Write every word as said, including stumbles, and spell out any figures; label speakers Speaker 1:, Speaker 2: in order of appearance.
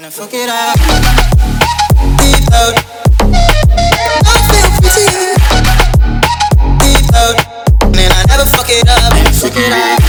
Speaker 1: I fuck it up. Deep out. I feel pretty. Deep out. And then I never fuck it up. Fuck it up.